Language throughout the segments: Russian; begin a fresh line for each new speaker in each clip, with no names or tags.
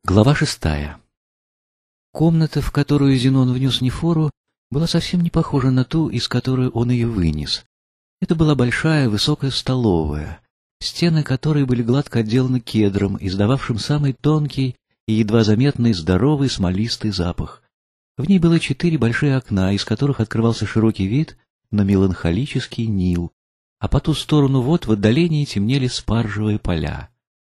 Глава 6. Комната, в которую Зенон внес Нефору, была совсем не похожа на ту, из которой он ее вынес. Это была большая высокая столовая, стены которой были гладко отделаны кедром, издававшим самый тонкий и едва заметный здоровый смолистый запах. В ней было 4 большие окна, из которых открывался широкий вид на меланхолический Нил, а по ту сторону вод в отдалении темнели спаржевые поля.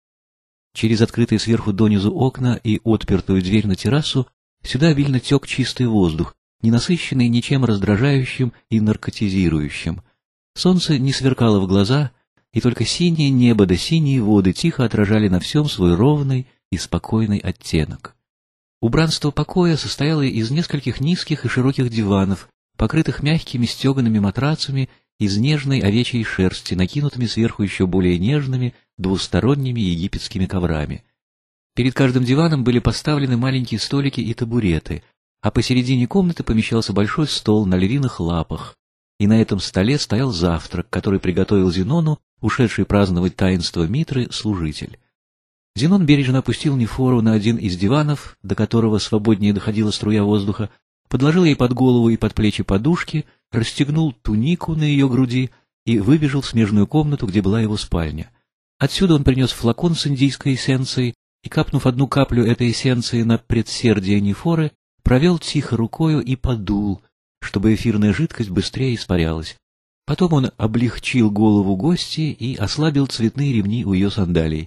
Через открытые сверху донизу окна и отпертую дверь на террасу сюда обильно тек чистый воздух, не насыщенный ничем раздражающим и наркотизирующим. Солнце не сверкало в глаза, и только синее небо да синие воды тихо отражали на всем свой ровный и спокойный оттенок. Убранство покоя состояло из нескольких низких и широких диванов, покрытых мягкими стегаными матрацами из нежной овечьей шерсти, накинутыми сверху еще более нежными двусторонними египетскими коврами. Перед каждым диваном были поставлены маленькие столики и табуреты, а посередине комнаты помещался большой стол на львиных лапах, и на этом столе стоял завтрак, который приготовил Зенону, ушедший праздновать таинство Митры, служитель. Зенон бережно опустил Нефору на один из диванов, до которого свободнее доходила струя воздуха, подложил ей под голову и под плечи подушки, расстегнул тунику на ее груди и выбежал в смежную комнату, где была его спальня. Отсюда он принес флакон с индийской эссенцией и, капнув одну каплю этой эссенции на предсердие Нефоры, провел тихо рукою и подул, чтобы эфирная жидкость быстрее испарялась. Потом он облегчил голову гостьи и ослабил цветные ремни у ее сандалий.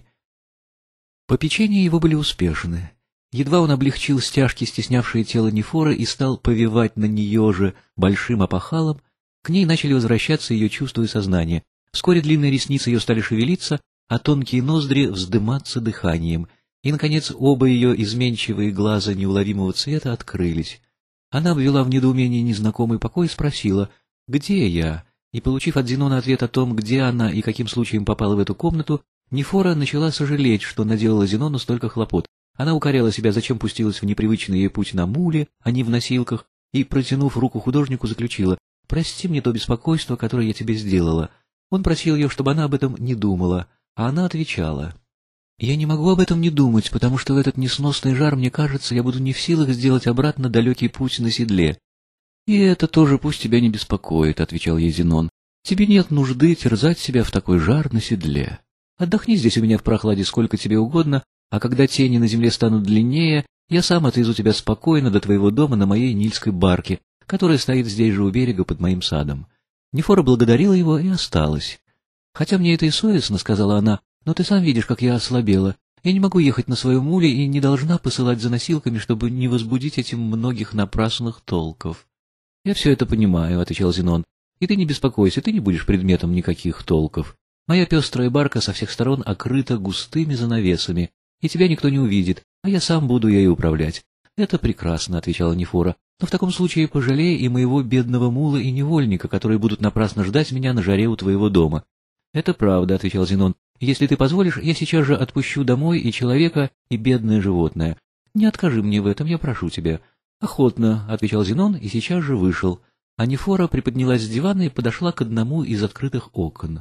Попечения его были успешны. Едва он облегчил стяжки, стеснявшие тело Нефоры, и стал повивать на нее же большим опахалом, к ней начали возвращаться ее чувства и сознание. Вскоре длинные ресницы ее стали шевелиться, а тонкие ноздри вздыматься дыханием, и, наконец, оба ее изменчивые глаза неуловимого цвета открылись. Она обвела в недоумении незнакомый покой и спросила: «Где я?» И, получив от Зенона ответ о том, где она и каким случаем попала в эту комнату, Нефора начала сожалеть, что наделала Зенону столько хлопот. Она укоряла себя, зачем пустилась в непривычный ей путь на муле, а не в носилках, и, протянув руку художнику, заключила: «Прости мне то беспокойство, которое я тебе сделала». Он просил ее, чтобы она об этом не думала, а она отвечала: «Я не могу об этом не думать, потому что в этот несносный жар, мне кажется, я буду не в силах сделать обратно далекий путь на седле». «И это тоже пусть тебя не беспокоит», — отвечал ей Зенон. «Тебе нет нужды терзать себя в такой жар на седле. Отдохни здесь у меня в прохладе сколько тебе угодно, а когда тени на земле станут длиннее, я сам отвезу тебя спокойно до твоего дома на моей нильской барке, которая стоит здесь же у берега под моим садом». Нефора благодарила его и осталась. «Хотя мне это и совестно», — сказала она, — «но ты сам видишь, как я ослабела. Я не могу ехать на своем муле и не должна посылать за носилками, чтобы не возбудить этим многих напрасных толков». «Я все это понимаю», — отвечал Зенон, — «и ты не беспокойся, ты не будешь предметом никаких толков. Моя пестрая барка со всех сторон окрыта густыми занавесами, и тебя никто не увидит, а я сам буду ею управлять». «Это прекрасно», — отвечала Нефора, — «но в таком случае пожалей и моего бедного мула и невольника, которые будут напрасно ждать меня на жаре у твоего дома». «Это правда», — отвечал Зенон. «Если ты позволишь, я сейчас же отпущу домой и человека, и бедное животное. Не откажи мне в этом, я прошу тебя». «Охотно», — отвечал Зенон и сейчас же вышел, а Нефора приподнялась с дивана и подошла к одному из открытых окон.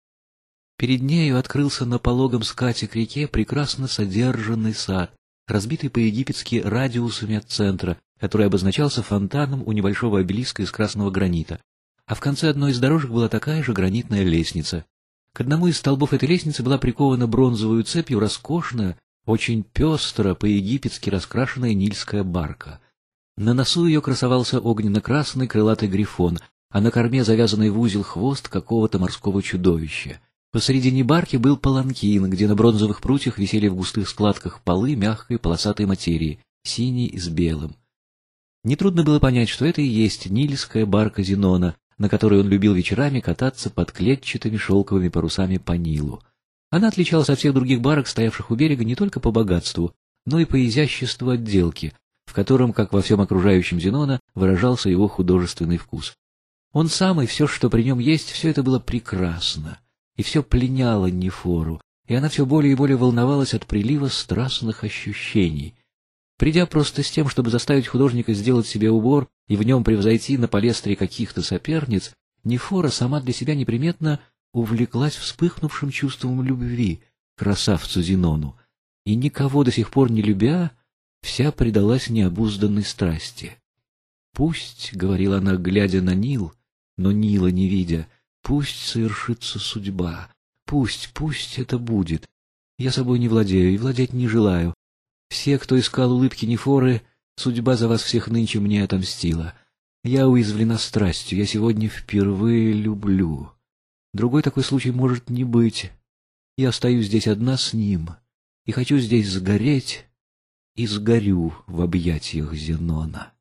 Перед нею открылся на пологом скате к реке прекрасно содержанный сад, разбитый по-египетски радиусами от центра, который обозначался фонтаном у небольшого обелиска из красного гранита, а в конце одной из дорожек была такая же гранитная лестница. К одному из столбов этой лестницы была прикована бронзовую цепью роскошная, очень пестро по-египетски раскрашенная нильская барка. На носу ее красовался огненно-красный крылатый грифон, а на корме завязанный в узел хвост какого-то морского чудовища. Посредине барки был паланкин, где на бронзовых прутьях висели в густых складках полы мягкой полосатой материи, синей с белым. Нетрудно было понять, что это и есть нильская барка Зенона, на которой он любил вечерами кататься под клетчатыми шелковыми парусами по Нилу. Она отличалась от всех других барок, стоявших у берега, не только по богатству, но и по изяществу отделки, в котором, как во всем окружающем Зенона, выражался его художественный вкус. Он сам и все, что при нем есть, все это было прекрасно, и все пленяло Нефору, и она все более и более волновалась от прилива страстных ощущений. Придя просто с тем, чтобы заставить художника сделать себе убор и в нем превзойти на палестре каких-то соперниц, Нефора сама для себя неприметно увлеклась вспыхнувшим чувством любви к красавцу Зенону. и никого до сих пор не любя, вся предалась необузданной страсти. «Пусть, — говорила она, глядя на Нил, но Нила не видя, — пусть совершится судьба, пусть это будет. Я собой не владею и владеть не желаю. Все, кто искал улыбки Нефоры, судьба за вас всех нынче мне отомстила. Я уязвлена страстью, я сегодня впервые люблю. Другой такой случай может не быть. Я остаюсь здесь одна с ним, и хочу здесь сгореть, и сгорю в объятиях Зенона».